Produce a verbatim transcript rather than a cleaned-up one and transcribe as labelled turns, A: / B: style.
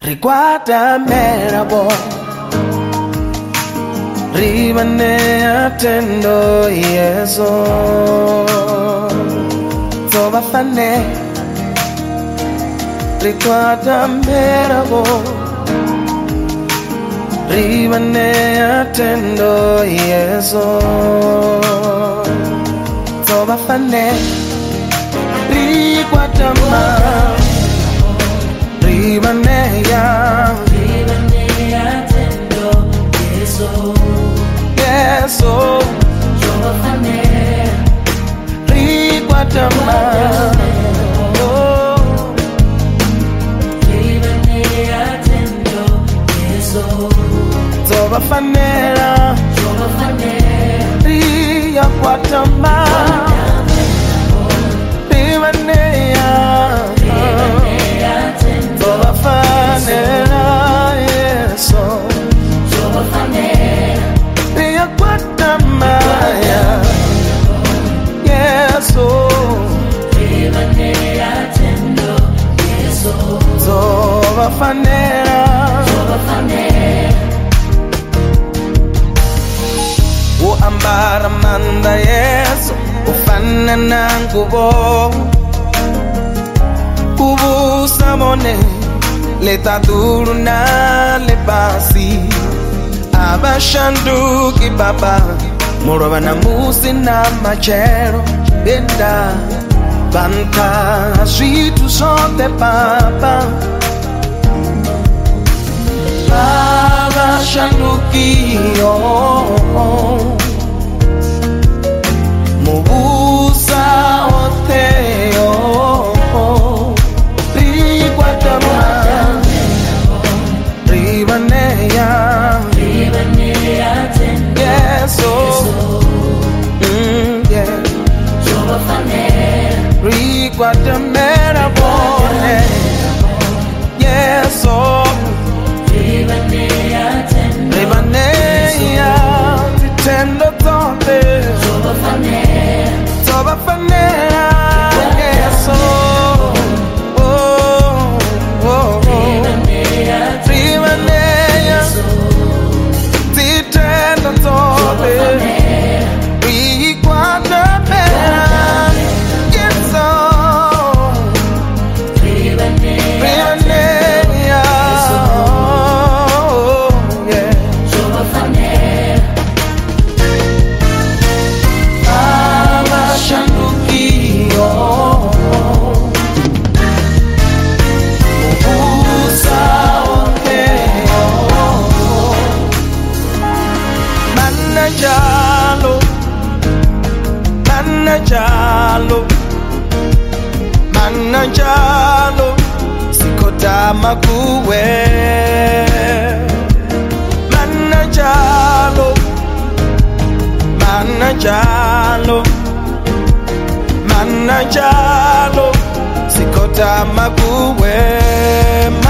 A: Riguarda merabo, rimane attendo Yeso, Tova fane. Riguarda merabo, rimane attendo Yeso, Tova fane. Riguarda merabo. Rimanea,
B: rimanea attendo Yeso,
A: Yeso,
B: Tova fane,
A: riguarda me, oh,
B: rimanea attendo Yeso,
A: Tova fane,
B: Tova fane,
A: riguarda me, rimanea, Tova fanera, Yeso,
B: Tova fane,
A: riguarda me, Yeso,
B: rimanea attendo Yeso,
A: Tova fanera,
B: Tova fane,
A: o ambara manda Yeso, o fanna nangubo. Ubu samone le taduru na le basi abashandu ki baba moroba na musi na machero benda banta sweetu sote papa abashandu ki oh mubusa oteo Rimanea,
B: rimanea attendo
A: Yeso, mm, yeah.
B: Tova fane,
A: Riguarda merabone, Yeso,
B: rimanea attendo
A: rimanea, pretendo tote,
B: Tova fane,
A: Tova fanera, Yeso, oh, oh, oh,
B: rimanea
A: rimanea, pretendo tote, riguarda mera, Yeso, rimanea, oh, yeah.
B: Tova fane,
A: Abashandukio, Mubusa oteo, Manajalo, Manajalo, Manajalo, Sikota makuwe, Manajalo, Manajalo, Manajalo, Sikota makuwe,